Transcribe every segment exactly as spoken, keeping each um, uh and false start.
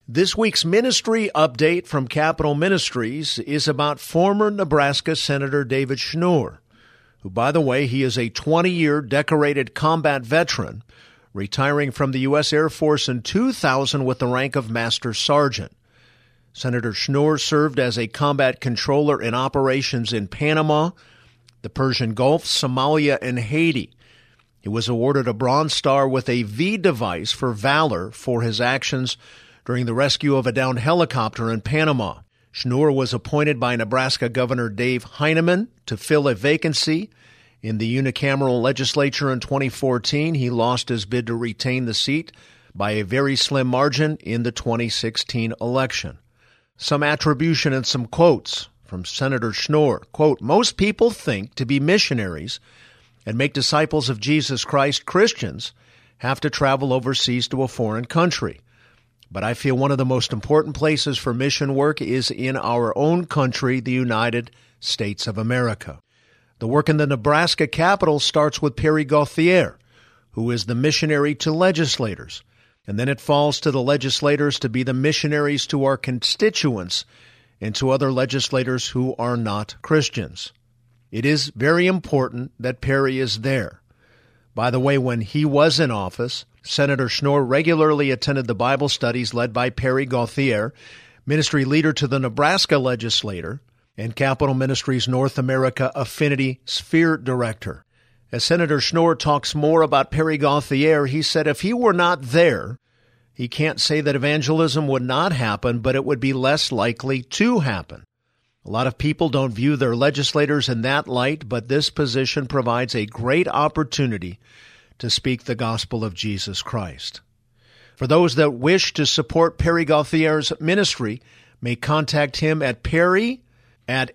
This week's ministry update from Capitol Ministries is about former Nebraska Senator David Schnur, who, by the way, he is a twenty-year decorated combat veteran, retiring from the U S Air Force in two thousand with the rank of Master Sergeant. Senator Schnur served as a combat controller in operations in Panama, the Persian Gulf, Somalia, and Haiti. He was awarded a Bronze Star with a V device for valor for his actions during the rescue of a downed helicopter in Panama. Schnur was appointed by Nebraska Governor Dave Heineman to fill a vacancy in the unicameral legislature in twenty fourteen. He lost his bid to retain the seat by a very slim margin in the twenty sixteen election. Some attribution and some quotes from Senator Schnur. Quote, "Most people think to be missionaries and make disciples of Jesus Christ, Christians have to travel overseas to a foreign country. But I feel one of the most important places for mission work is in our own country, the United States of America. The work in the Nebraska Capitol starts with Perry Gauthier, who is the missionary to legislators. And then it falls to the legislators to be the missionaries to our constituents and to other legislators who are not Christians. It is very important that Perry is there. By the way, when he was in office, Senator Schnur regularly attended the Bible studies led by Perry Gauthier, ministry leader to the Nebraska legislator, and Capitol Ministries North America Affinity Sphere Director. As Senator Schnur talks more about Perry Gauthier, he said if he were not there, he can't say that evangelism would not happen, but it would be less likely to happen. A lot of people don't view their legislators in that light, but this position provides a great opportunity to speak the gospel of Jesus Christ. For those that wish to support Perry Gauthier's ministry, may contact him at perry at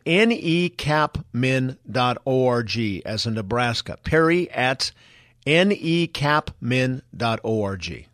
necapmin dot org, as in Nebraska. Perry at necapmin dot org.